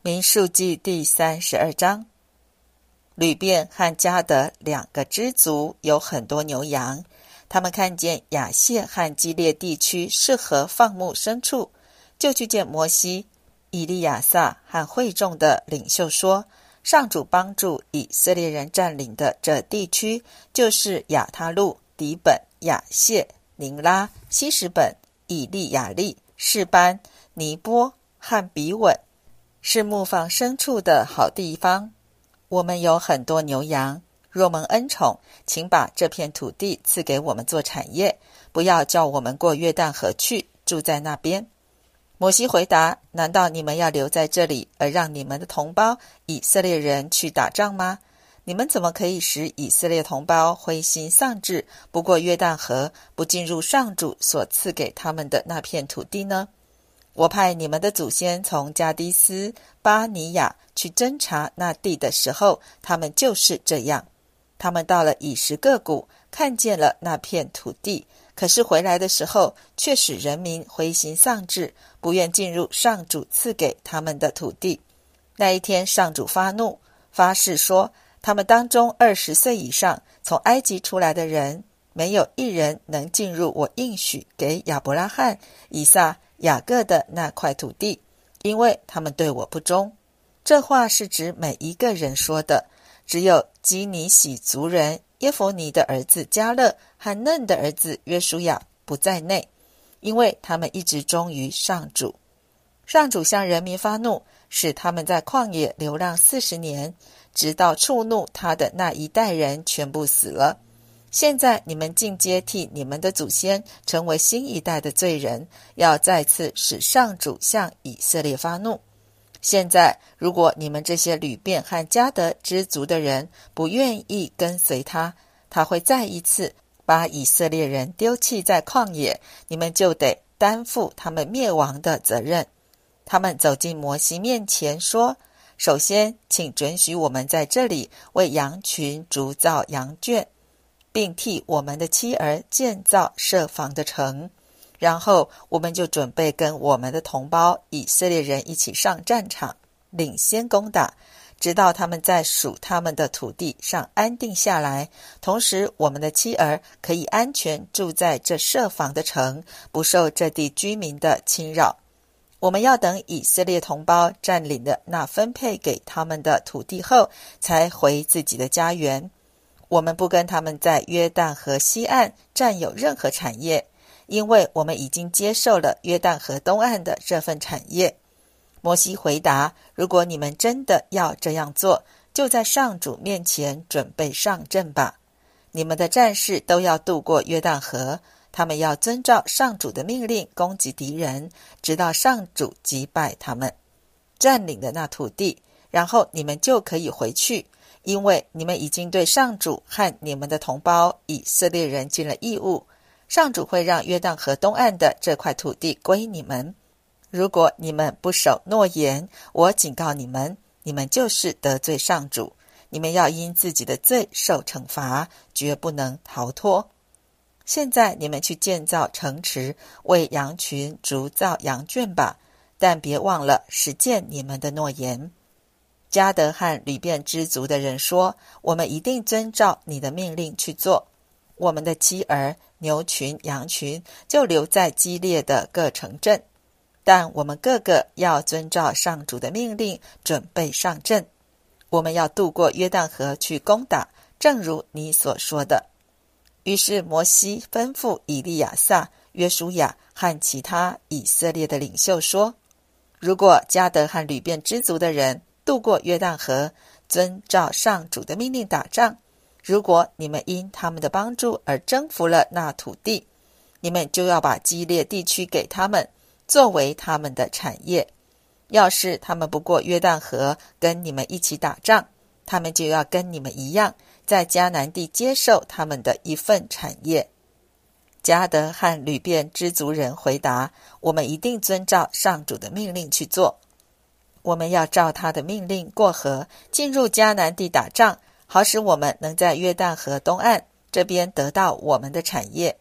民数记第32章。吕便和迦得两个支族有很多牛羊，他们看见亚谢和基列地区适合放牧牲畜，就去见摩西。以利亚撒和会众的领袖说，上主帮助以色列人占领的这地区，就是亚他路、底本、亚谢、宁拉、希实本、以利亚利、示班、尼波和比稳，是牧放牲畜的好地方。我们有很多牛羊，若蒙恩宠，请把这片土地赐给我们做产业，不要叫我们过约旦河去，住在那边。摩西回答，难道你们要留在这里，而让你们的同胞以色列人去打仗吗？你们怎么可以使以色列同胞灰心丧志，不过约旦河，不进入上主所赐给他们的那片土地呢？我派你们的祖先从加迪斯巴尼亚去侦察那地的时候，他们就是这样。他们到了以实各谷，看见了那片土地，可是回来的时候，却使人民灰心丧志，不愿进入上主赐给他们的土地。那一天，上主发怒，发誓说，他们当中20岁以上从埃及出来的人，没有一人能进入我应许给亚伯拉罕、以撒、雅各的那块土地，因为他们对我不忠。这话是指每一个人说的，只有基尼喜族人耶弗尼的儿子迦勒和嫩的儿子约书亚不在内，因为他们一直忠于上主。上主向人民发怒，使他们在旷野流浪40年，直到触怒他的那一代人全部死了。现在你们竟接替你们的祖先，成为新一代的罪人，要再次使上主向以色列发怒。现在如果你们这些吕便和迦得支族的人不愿意跟随他，他会再一次把以色列人丢弃在旷野，你们就得担负他们灭亡的责任。他们走进摩西面前说，首先请准许我们在这里为羊群筑造羊圈，并替我们的妻儿建造设防的城，然后我们就准备跟我们的同胞以色列人一起上战场，领先攻打，直到他们在属他们的土地上安定下来，同时我们的妻儿可以安全住在这设防的城，不受这地居民的侵扰。我们要等以色列同胞占领的那分配给他们的土地后，才回自己的家园。我们不跟他们在约旦河西岸占有任何产业，因为我们已经接受了约旦河东岸的这份产业。摩西回答，如果你们真的要这样做，就在上主面前准备上阵吧。你们的战士都要渡过约旦河，他们要遵照上主的命令攻击敌人，直到上主击败他们，占领的那土地，然后你们就可以回去，因为你们已经对上主和你们的同胞以色列人尽了义务。上主会让约旦河东岸的这块土地归你们。如果你们不守诺言，我警告你们，你们就是得罪上主，你们要因自己的罪受惩罚，绝不能逃脱。现在你们去建造城池，为羊群筑造羊圈吧，但别忘了实践你们的诺言。迦得和吕便支族的人说，我们一定遵照你的命令去做。我们的妻儿、牛群、羊群就留在基列的各城镇，但我们个个要遵照上主的命令准备上阵。我们要渡过约旦河去攻打，正如你所说的。于是摩西吩咐以利亚撒、约书亚和其他以色列的领袖说，如果迦得和吕便支族的人渡过约旦河，遵照上主的命令打仗，如果你们因他们的帮助而征服了那土地，你们就要把基列地区给他们，作为他们的产业。要是他们不过约旦河跟你们一起打仗，他们就要跟你们一样，在迦南地接受他们的一份产业。迦得和吕便支族人回答，我们一定遵照上主的命令去做。我们要照他的命令过河，进入迦南地打仗，好使我们能在约旦河东岸这边得到我们的产业。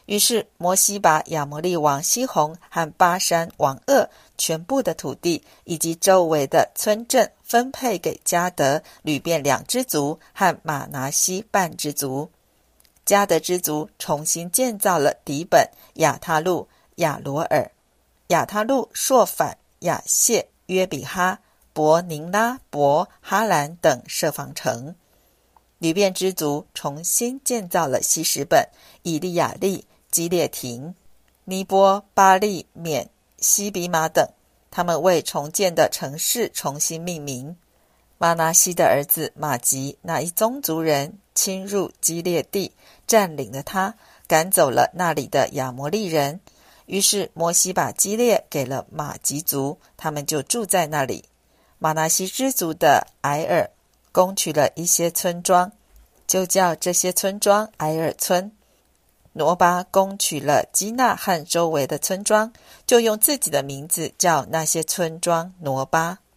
于是摩西把亚摩利王西宏和巴珊王噩全部的土地以及周围的村镇分配给迦得、吕便2支族和玛拿西半支族。迦得支族重新建造了底本、亚他路、亚罗尔、亚他路、朔反、亚谢、约比哈、伯宁拉、伯哈兰等设防城。吕便支族重新建造了希实本、以利亚利、基列亭、尼波、巴利、缅、西比马等，他们为重建的城市重新命名。玛拿西的儿子马吉那一宗族人侵入基列地，占领了他，赶走了那里的亚摩利人。于是摩西把基列给了马吉族，他们就住在那里。玛拿西支族的埃尔攻取了一些村庄，就叫这些村庄埃尔村。挪巴攻取了基纳和周围的村庄，就用自己的名字叫那些村庄挪巴。